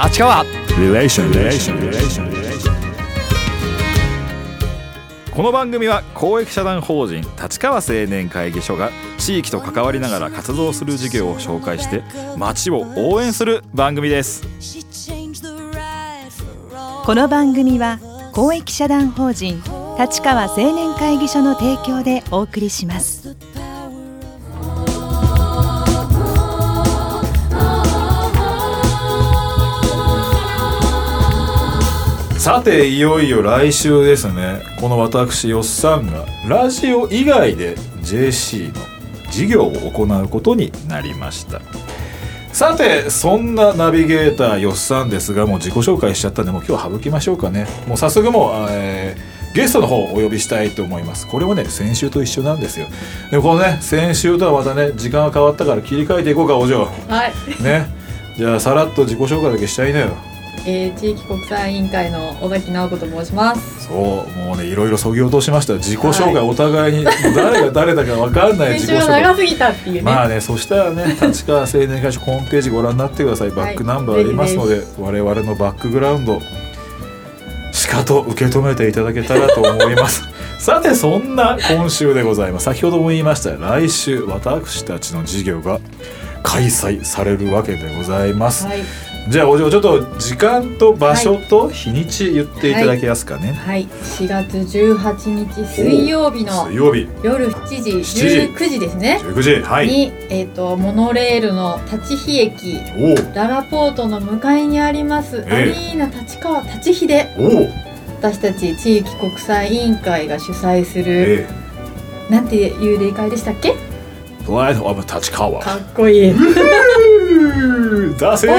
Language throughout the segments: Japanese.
立川リレーション。この番組は公益社団法人立川青年会議所が地域と関わりながら活動する事業を紹介して町を応援する番組です。 この番組は公益社団法人立川青年会議所の提供でお送りします。 さていよいよ来週ですね。この私よっさんがラジオ以外で JC の事業を行うことになりました。さてそんなナビゲーターよっさんですが、もう自己紹介しちゃったんでもう今日は省きましょうかね。もう早速ゲストの方をお呼びしたいと思います。これもね先週と一緒なんですよ。でこのね先週とはまたね時間が変わったから切り替えていこうかお嬢。 はいね、じゃあさらっと自己紹介だけしちゃいなよ。 地域国際委員会の尾崎直子と申します。 そうもうねいろいろそぎ落としました。自己紹介、お互いに誰が誰だか分かんない自己紹介先週は長すぎたっていうね。 まあね、そしたらね立川青年会所ホームページご覧になってください。バックナンバーありますので、我々のバックグラウンドしかと受け止めていただけたらと思いますさてそんな今週でございます。先ほども言いました来週私たちの事業が開催されるわけでございます、はい、じゃあお嬢ちょっと時間と場所と日にち言っていただけますかね。 はい、4月18日水曜日の夜7時19時ですね。 19時、はい、 に、モノレールの立飛駅ララポートの向かいにあります、アリーナ立川立飛で私たち地域国際委員会が主催する、なんていう例会でしたっけ？ プライドオブ立川。 かっこいい出せ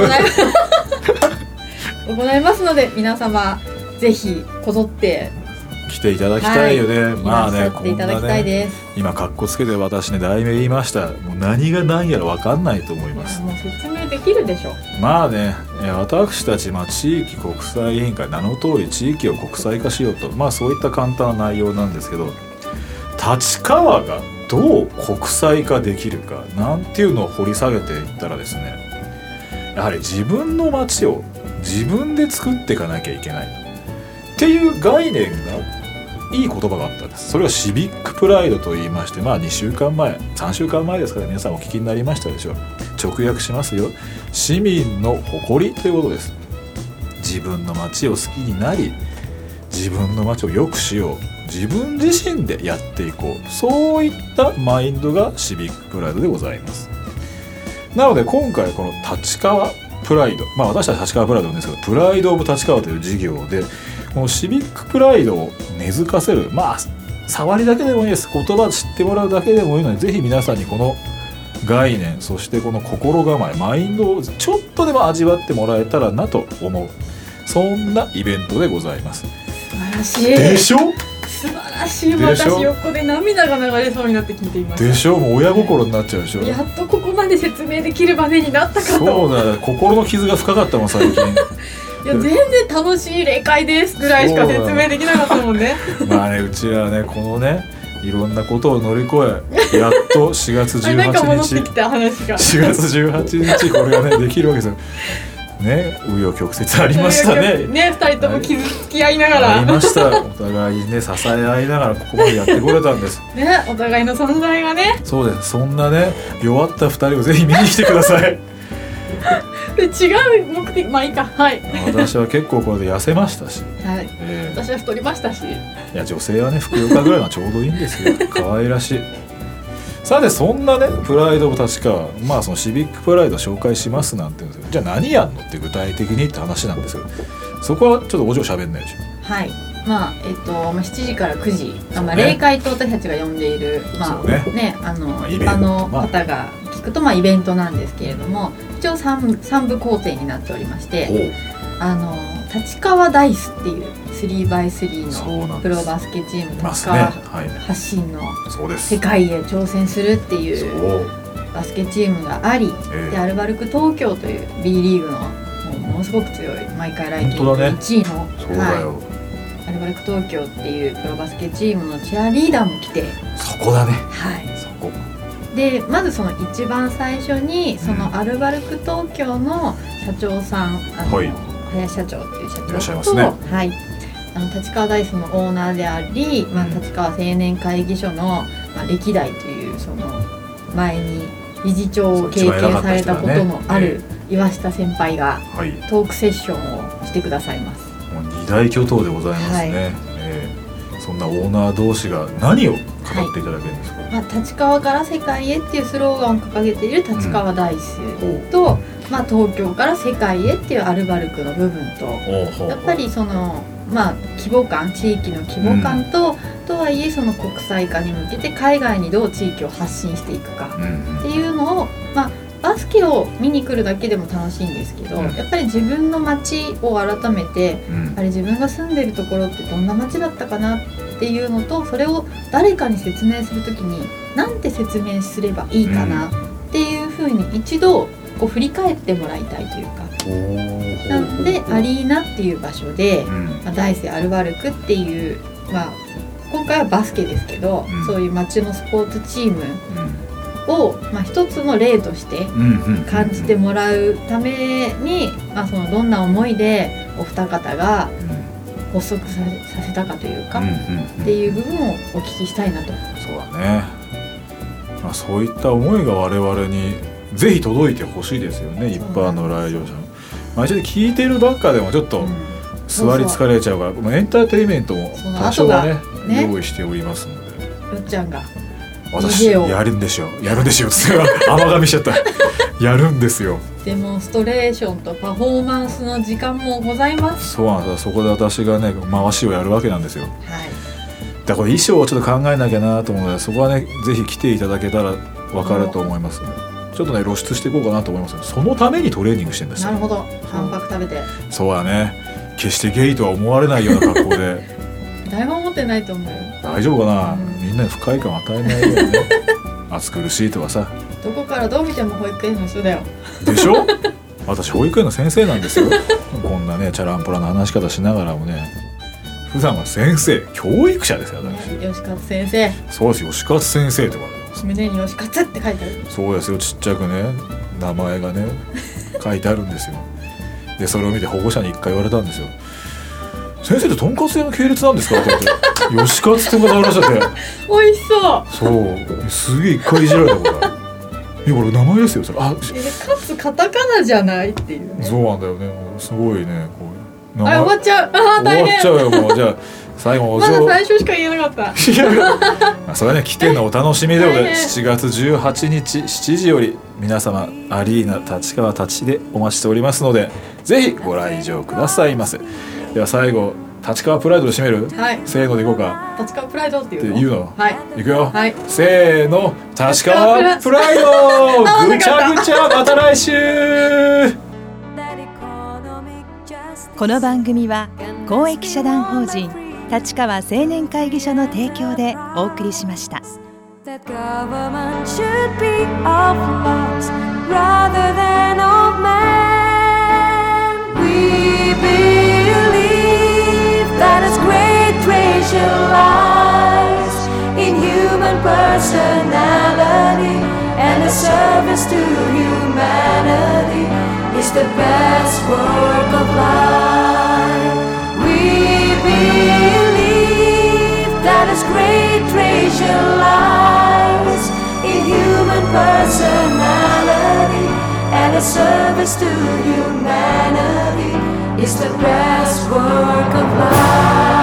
行いますので皆様ぜひこぞって来ていただきたいよね、はい、まあね、 こんなねいただきたいです。 今カッコつけて私ね題名言いました。もう何が何やら分かんないと思います。 もう説明できるでしょ。まあね私たち、地域国際委員会名の通り地域を国際化しようと、そういった簡単な内容なんですけど、立川がどう国際化できるかなんていうのを掘り下げていったらですね、やはり自分の街を自分で作っていかなきゃいけないっていう概念がいい言葉があったんです。それはシビックプライドと言いまして、2週間前3週間前ですから皆さんお聞きになりましたでしょう。直訳しますよ。市民の誇りということです。自分の街を好きになり自分の街を良くしよう、自分自身でやっていこう、そういったマインドがシビックプライドでございます。なので今回この立川プライド、私たち立川プライドなんですけど、プライドオブ立川という事業でこのシビックプライドを根付かせる、触りだけでもいいです。言葉知ってもらうだけでもいいので、ぜひ皆さんにこの概念、そしてこの心構え、マインドをちょっとでも味わってもらえたらなと思う、そんなイベントでございます。 素晴らしいでしょ。 素晴らしい。私横で涙が流れそうになって聞いていました。 でしょ。もう親心になっちゃうでしょ。 やっとここまで説明できる場面になったかと。 そうだ、心の傷が深かったもん最近いや全然楽しい例会ですぐらいしか説明できなかったもんねうちはねこのねいろんなことを乗り越えやっと4月18日なんか戻ってきた話が 4月18日これがねできるわけですよね。紆余曲折ありましたね。 2人とも傷つき合いながらありました。お互いにね支え合いながらここまでやってこれたんですね。お互いの存在がね。 そうです。そんなね弱った2人をぜひ見に来てくださいで違う目的、いいか、はい。 私は結構これで痩せましたし、 はい、私は太りましたし。 いや女性はねふくよかぐらいがちょうどいいんですよ可愛らしい。さてそんなねプライドオブ立川、そのシビックプライド紹介しますなんて言うんですよ。じゃあ何やんのって具体的にって話なんですけど、そこはちょっとお嬢喋んないでしょ。 はい。7時から9時、例会と私たちが呼んでいる、一般の方が聞くとイベントなんですけれども、一応3部構成になっておりまして、立川ダイスっていう 3x3 のプロバスケチーム、立川発信の世界へ挑戦するっていうバスケチームがあり、でアルバルク東京という B リーグのものすごく強い毎回ランキング1位の、アルバルク東京っていうプロバスケチームのチアリーダーも来て、 そこだね。 はい。 そこでまずその一番最初にそのアルバルク東京の社長さん、 はい、 林社長っていう社長と、 いらっしゃいますね、 はい、立川ダイスのオーナーであり、立川青年会議所の、歴代というその前に理事長を経験されたことのある岩下先輩がトークセッションをしてくださいます。 もう二大巨頭でございますね、そんなオーナー同士が何を語っていただけるんですか。 立川から世界へっていうスローガンを掲げている立川ダイスと、東京から世界へっていうアルバルクの部分と、やっぱりその規模感、地域の規模感と、とはいえその国際化に向けて海外にどう地域を発信していくかっていうのを、バスケを見に来るだけでも楽しいんですけど、やっぱり自分の街を改めて、あれ自分が住んでるところってどんな街だったかなっていうのと、それを誰かに説明するときになんて説明すればいいかなっていうふうに一度こう振り返ってもらいたいというか、なのでアリーナっていう場所で、ダイスアルバルクっていう、今回はバスケですけど、そういう街のスポーツチームを、一つの例として感じてもらうために、そのどんな思いでお二方が発足させたかというか、っていう部分をお聞きしたいなと。 そうだね、そういった思いが我々にぜひ届いてほしいですよね、一般の来場者の。一応聞いてるばっかでもちょっと座り疲れちゃうから、エンターテインメントも多少はね用意しておりますので。 よっちゃんが私やるんでしょって甘噛みしちゃったやるんですよ。 デモンストレーションとパフォーマンスの時間もございます。 そうなんです。そこで私がね回しをやるわけなんですよ。だから衣装をちょっと考えなきゃなと思うので、そこはねぜひ来ていただけたら分かると思います、ちょっとね露出していこうかなと思います。そのためにトレーニングしてるんですよ。 なるほど。ハンバーグ食べて。 そうだね。決してゲイとは思われないような格好で誰も思ってないと思うよ。 大丈夫かな、みんなに不快感与えないようにね暑苦しいとかさ、 どこからどう見ても保育園の人だよでしょ私保育園の先生なんですよこんなねチャランポラな話し方しながらもね、普段は先生教育者ですよ私。 吉勝先生。 そうです。吉勝先生って言われてます。 胸に吉勝って書いてある。 そうですよ。ちっちゃくね名前がね書いてあるんですよ。でそれを見て保護者に一回言われたんですよ。先生ってとんかつ屋の系列なんですかって言って吉勝って名前出しちゃって美味しそう。 そうすげえ一回いじられたからこれ名前ですよそれ。かつカタカナじゃないっていうね。 そうなんだよね。すごいねこう終わっちゃう。大変。 終わっちゃうよもう。じゃあ最後まだ最初しか言えなかったそれはね来てのお楽しみで7月18日7時より皆様アリーナ立川立ちでお待ちしておりますので、ぜひご来場くださいませ。では最後立川プライドで締める、せーのでいこうか。 立川プライドっていうのいくよ、 せーの立川プライドぐちゃぐちゃまた来週。 この番組は公益社団法人立川青年会議所の提供でお送りしました。 That government should be of laws rather than of man. We believe that His great treasure lies in human personality, and the service to humanity is the best work of life. We believe that His great treasure lies in human personality, and His service to humanity is the best work of life.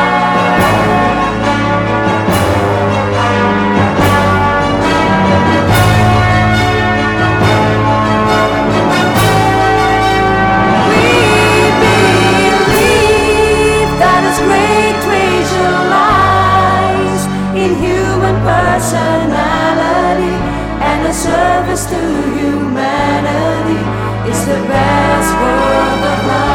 Personality and a service to humanity is the best work of life.